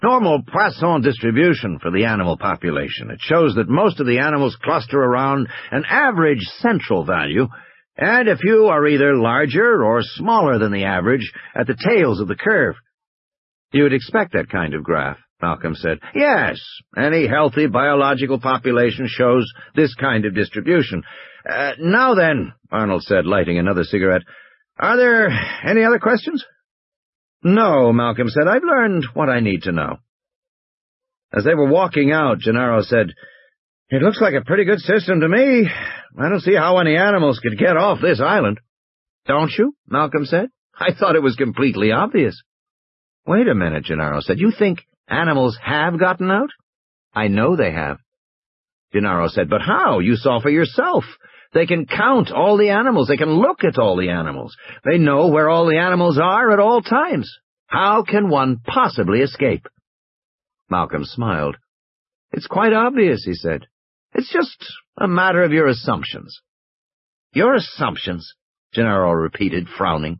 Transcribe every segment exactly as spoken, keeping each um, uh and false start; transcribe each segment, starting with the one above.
normal Poisson distribution for the animal population. It shows that most of the animals cluster around an average central value, and a few are either larger or smaller than the average at the tails of the curve. You would expect that kind of graph, Malcolm said. Yes, any healthy biological population shows this kind of distribution. Uh, now then, Arnold said, lighting another cigarette, are there any other questions? No, Malcolm said. I've learned what I need to know. As they were walking out, Gennaro said, It looks like a pretty good system to me. I don't see how any animals could get off this island. Don't you? Malcolm said. I thought it was completely obvious. Wait a minute, Gennaro said. You think animals have gotten out? I know they have. Gennaro said, but how? You saw for yourself. They can count all the animals. They can look at all the animals. They know where all the animals are at all times. How can one possibly escape? Malcolm smiled. It's quite obvious, he said. It's just a matter of your assumptions. Your assumptions, Gennaro repeated, frowning.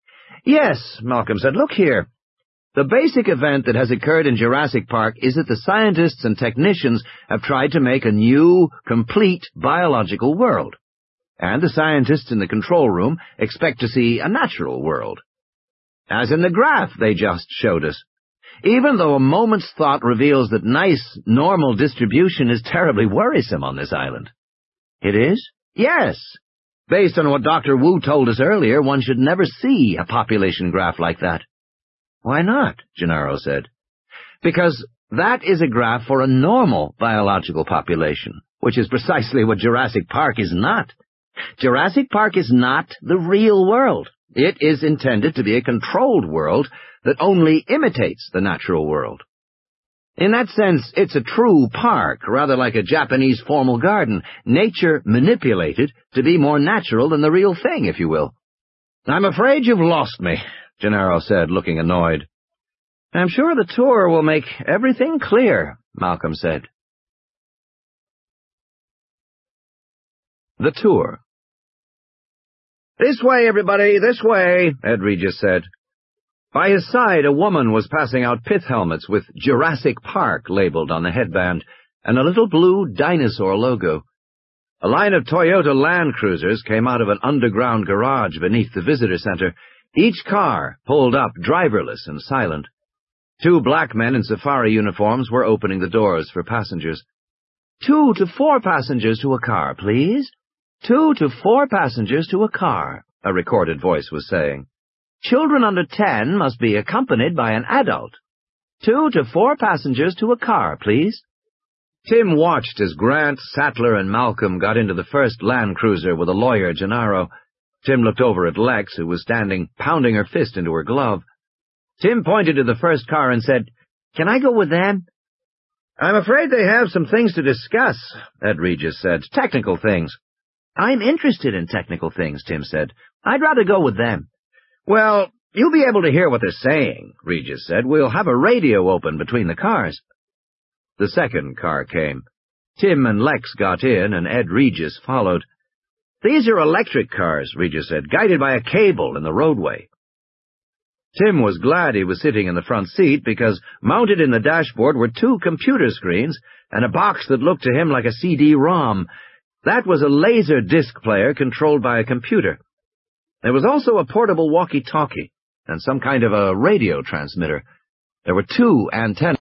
Yes, Malcolm said. Look here. The basic event that has occurred in Jurassic Park is that the scientists and technicians have tried to make a new, complete biological world. And the scientists in the control room expect to see a natural world. As in the graph they just showed us. Even though a moment's thought reveals that nice, normal distribution is terribly worrisome on this island. It is? Yes. Based on what Doctor Wu told us earlier, one should never see a population graph like that. Why not? Gennaro said. Because that is a graph for a normal biological population, which is precisely what Jurassic Park is not. Jurassic Park is not the real world. It is intended to be a controlled world that only imitates the natural world. In that sense, it's a true park, rather like a Japanese formal garden, nature manipulated to be more natural than the real thing, if you will. I'm afraid you've lost me, Gennaro said, looking annoyed. I'm sure the tour will make everything clear, Malcolm said. The tour. This way, everybody, this way, Ed Regis said. By his side, a woman was passing out pith helmets with Jurassic Park labeled on the headband and a little blue dinosaur logo. A line of Toyota Land Cruisers came out of an underground garage beneath the visitor center, each car pulled up driverless and silent. Two black men in safari uniforms were opening the doors for passengers. Two to four passengers to a car, please. Two to four passengers to a car, a recorded voice was saying. Children under ten must be accompanied by an adult. Two to four passengers to a car, please. Tim watched as Grant, Sattler, and Malcolm got into the first Land Cruiser with a lawyer, Gennaro. Tim looked over at Lex, who was standing, pounding her fist into her glove. Tim pointed to the first car and said, Can I go with them? I'm afraid they have some things to discuss, Ed Regis said. Technical things. I'm interested in technical things, Tim said. I'd rather go with them. Well, you'll be able to hear what they're saying, Regis said. We'll have a radio open between the cars. The second car came. Tim and Lex got in, and Ed Regis followed. These are electric cars, Regis said, guided by a cable in the roadway. Tim was glad he was sitting in the front seat because mounted in the dashboard were two computer screens and a box that looked to him like a C D ROM. That was a laser disc player controlled by a computer. There was also a portable walkie-talkie and some kind of a radio transmitter. There were two antennas.